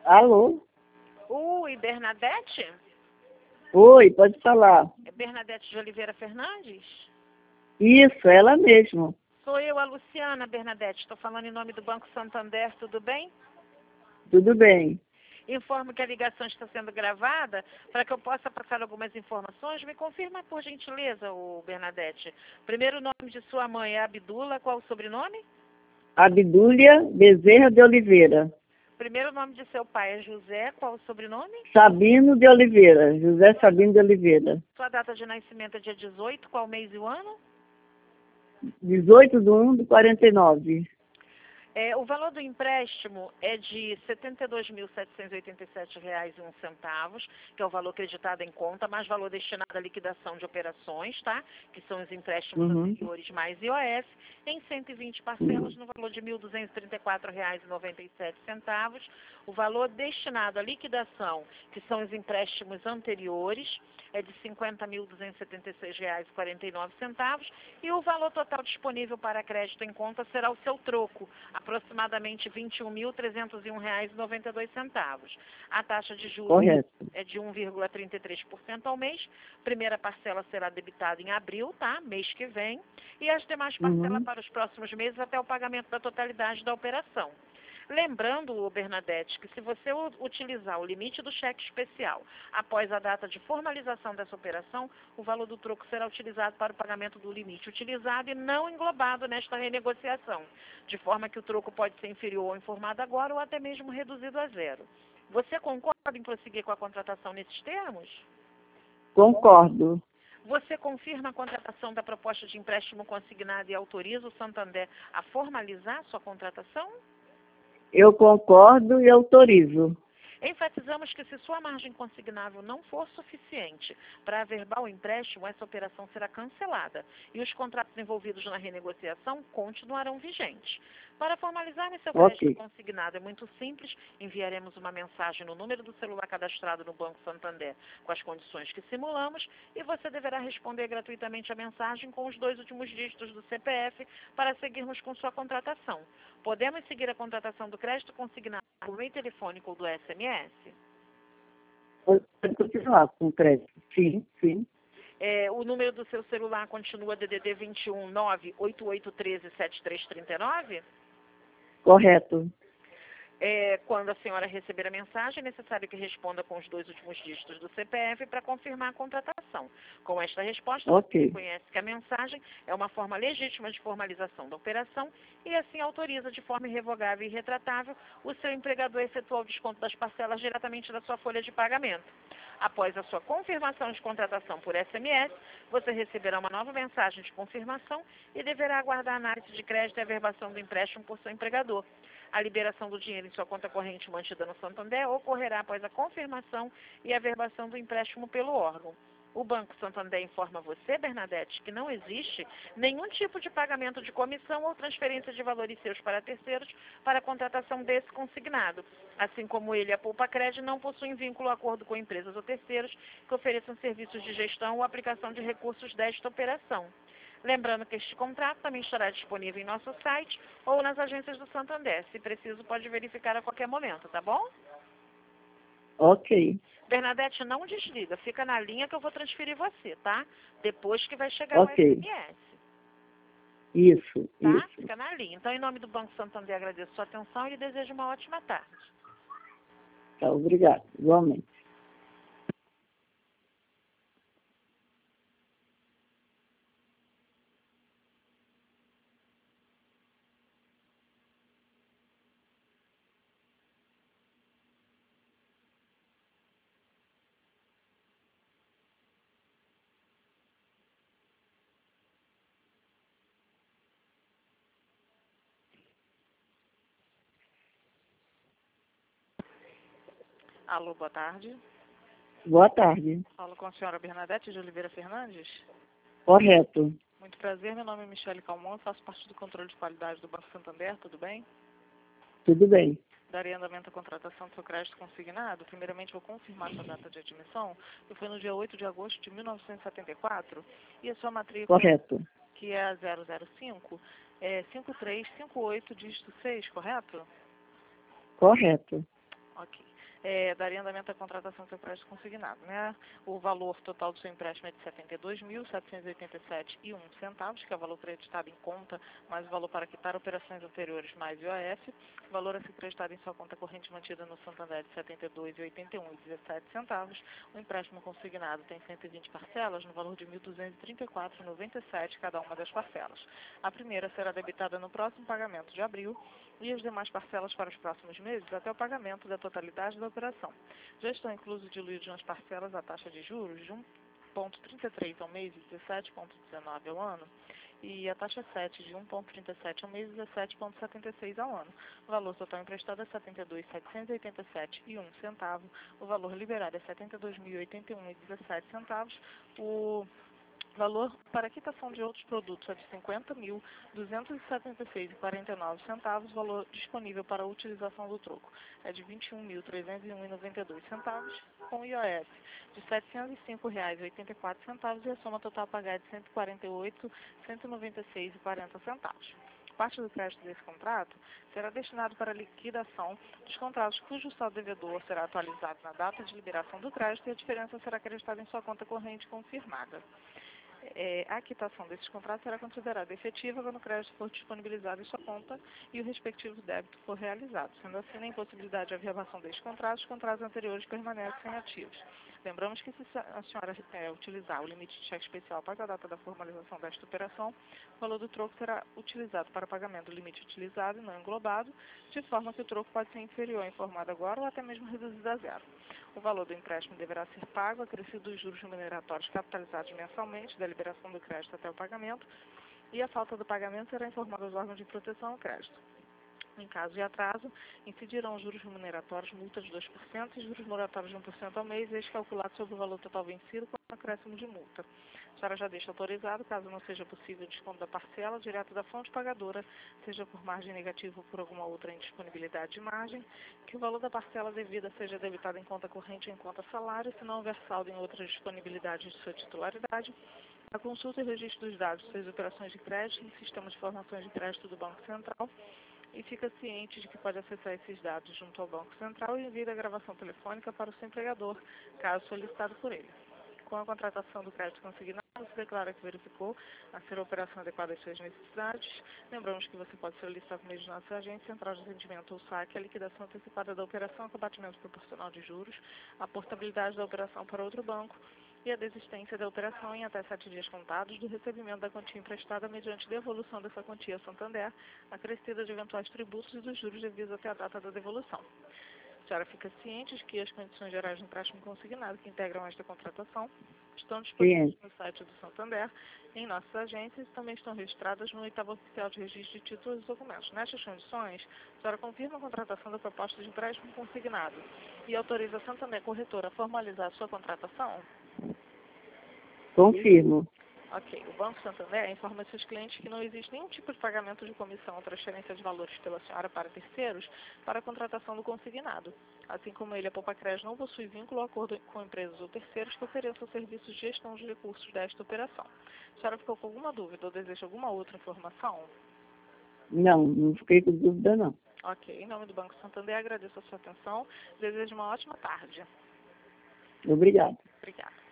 Alô? Oi, Bernadette? Oi, pode falar. É Bernadette de Oliveira Fernandes? Isso, ela mesmo. Sou eu, a Luciana, Bernadette. Estou falando em nome do Banco Santander, tudo bem? Tudo bem. Informo que a ligação está sendo gravada para que eu possa passar algumas informações. Me confirma, por gentileza, Bernadette. Primeiro nome de sua mãe é Abdula, qual o sobrenome? Abdúlia Bezerra de Oliveira. Primeiro nome de seu pai é José, qual o sobrenome? Sabino de Oliveira. José Sabino de Oliveira. Sua data de nascimento é dia 18, qual mês e o ano? 18/1/49. O valor do empréstimo é de R$ 72.787,01, que é o valor acreditado em conta, mais valor destinado à liquidação de operações, tá? Que são os empréstimos anteriores mais IOF, em 120 parcelas no valor de R$ 1.234,97. O valor destinado à liquidação, que são os empréstimos anteriores, é de R$ 50.276,49, e o valor total disponível para crédito em conta será o seu troco, aproximadamente R$ 21.301,92. A taxa de juros é de 1,33% ao mês. Primeira parcela será debitada em abril, tá? Mês que vem. E as demais parcelas para os próximos meses até o pagamento da totalidade da operação. Lembrando, Bernadette, que se você utilizar o limite do cheque especial após a data de formalização dessa operação, o valor do troco será utilizado para o pagamento do limite utilizado e não englobado nesta renegociação, de forma que o troco pode ser inferior ao informado agora ou até mesmo reduzido a zero. Você concorda em prosseguir com a contratação nesses termos? Concordo. Você confirma a contratação da proposta de empréstimo consignado e autoriza o Santander a formalizar sua contratação? Eu concordo e autorizo. Enfatizamos que se sua margem consignável não for suficiente para averbar o empréstimo, essa operação será cancelada e os contratos envolvidos na renegociação continuarão vigentes. Para formalizar seu crédito consignado é muito simples, enviaremos uma mensagem no número do celular cadastrado no Banco Santander com as condições que simulamos e você deverá responder gratuitamente a mensagem com os 2 últimos dígitos do CPF para seguirmos com sua contratação. Podemos seguir a contratação do crédito consignado por meio telefônico ou do SMS? Pode continuar com o crédito. Sim, sim. O número do seu celular continua DDD 21 98813 7339? Correto. Quando a senhora receber a mensagem, é necessário que responda com os 2 últimos dígitos do CPF para confirmar a contratação. Com esta resposta, você reconhece que a mensagem é uma forma legítima de formalização da operação e assim autoriza de forma irrevogável e irretratável o seu empregador a efetuar o desconto das parcelas diretamente da sua folha de pagamento. Após a sua confirmação de contratação por SMS, você receberá uma nova mensagem de confirmação e deverá aguardar a análise de crédito e averbação do empréstimo por seu empregador. A liberação do dinheiro em sua conta corrente mantida no Santander ocorrerá após a confirmação e averbação do empréstimo pelo órgão. O Banco Santander informa você, Bernadette, que não existe nenhum tipo de pagamento de comissão ou transferência de valores seus para terceiros para a contratação desse consignado. Assim como ele, a Poupa Cred não possuem vínculo ou acordo com empresas ou terceiros que ofereçam serviços de gestão ou aplicação de recursos desta operação. Lembrando que este contrato também estará disponível em nosso site ou nas agências do Santander. Se preciso, pode verificar a qualquer momento, tá bom? Ok. Bernadette, não desliga. Fica na linha que eu vou transferir você, tá? Depois que vai chegar o SMS. Isso, tá? isso. Fica na linha. Então, em nome do Banco Santander, agradeço a sua atenção e desejo uma ótima tarde. Tá, obrigado. Igualmente. Alô, boa tarde. Boa tarde. Falo com a senhora Bernadette de Oliveira Fernandes. Correto. Muito prazer, meu nome é Michele Calmon, faço parte do controle de qualidade do Banco Santander, tudo bem? Tudo bem. Darei andamento à contratação do seu crédito consignado. Primeiramente, vou confirmar sua data de admissão, que foi no dia 8 de agosto de 1974, e a sua matrícula, que é a 005, é 5358, dígito 6, correto? Correto. Ok. daria andamento à contratação do seu crédito consignado, né? O valor total do seu empréstimo é de R$ 72.787,01, que é o valor creditado em conta, mais o valor para quitar operações anteriores, mais IOF. O valor a ser creditado em sua conta corrente mantida no Santander é de R$ 72,81,17. O empréstimo consignado tem 120 parcelas, no valor de R$ 1.234,97 cada uma das parcelas. A primeira será debitada no próximo pagamento de abril e as demais parcelas para os próximos meses até o pagamento da totalidade da operação. Já estão inclusos diluídos nas parcelas a taxa de juros de 1,33 ao mês e 17,19 ao ano, e a taxa 7 de 1,37 ao mês e 17,76 ao ano. O valor total emprestado é R$ 72.787,01. O valor liberado é R$ 72.081,17. O valor para quitação de outros produtos é de R$ 50.276,49. O valor disponível para a utilização do troco é de R$ 21.301,92, com IOF de R$ 705,84 e a soma total a pagar é de R$ 148.196,40. Parte do crédito desse contrato será destinado para a liquidação dos contratos cujo saldo devedor será atualizado na data de liberação do crédito e a diferença será acreditada em sua conta corrente confirmada. A quitação desses contratos será considerada efetiva quando o crédito for disponibilizado em sua conta e o respectivo débito for realizado. Sendo assim, na impossibilidade de averbação destes contratos, os contratos anteriores permanecem ativos. Lembramos que se a senhora utilizar o limite de cheque especial após a data da formalização desta operação, o valor do troco será utilizado para pagamento do limite utilizado e não englobado, de forma que o troco pode ser inferior ao informado agora ou até mesmo reduzido a zero. O valor do empréstimo deverá ser pago, acrescido dos juros remuneratórios capitalizados mensalmente, da liberação do crédito até o pagamento, e a falta do pagamento será informada aos órgãos de proteção ao crédito. Em caso de atraso, incidirão juros remuneratórios, multa de 2% e juros moratórios de 1% ao mês, este calculado sobre o valor total vencido com acréscimo de multa. A senhora já deixa autorizado, caso não seja possível o desconto da parcela, direto da fonte pagadora, seja por margem negativa ou por alguma outra indisponibilidade de margem, que o valor da parcela devida seja debitado em conta corrente ou em conta salário, se não houver saldo em outras disponibilidades de sua titularidade. A consulta e registro dos dados das operações de crédito no Sistema de Informações de Crédito do Banco Central, e fica ciente de que pode acessar esses dados junto ao Banco Central e envia a gravação telefônica para o seu empregador, caso solicitado por ele. Com a contratação do crédito consignado, se declara que verificou a ser a operação adequada às suas necessidades. Lembramos que você pode solicitar por meio de nossa agência, central de atendimento ou saque, a liquidação antecipada da operação com abatimento proporcional de juros, a portabilidade da operação para outro banco e a desistência da operação em até 7 dias contados do recebimento da quantia emprestada mediante devolução dessa quantia a Santander, acrescida de eventuais tributos e dos juros devidos até a data da devolução. A senhora fica ciente de que as condições gerais de empréstimo consignado que integram esta contratação estão disponíveis no site do Santander, em nossas agências e também estão registradas no 8º Oficial de Registro de Títulos e Documentos. Nestas condições, a senhora confirma a contratação da proposta de empréstimo consignado e autoriza a Santander Corretora a formalizar a sua contratação? Confirmo. Ok. O Banco Santander informa seus clientes que não existe nenhum tipo de pagamento de comissão ou transferência de valores pela senhora para terceiros para a contratação do consignado. Assim como ele, a Poupa Crédito não possui vínculo ou acordo com empresas ou terceiros que ofereçam serviços de gestão de recursos desta operação. A senhora ficou com alguma dúvida ou deseja alguma outra informação? Não fiquei com dúvida, não. Ok. Em nome do Banco Santander, agradeço a sua atenção. Desejo uma ótima tarde. Obrigada. Obrigada.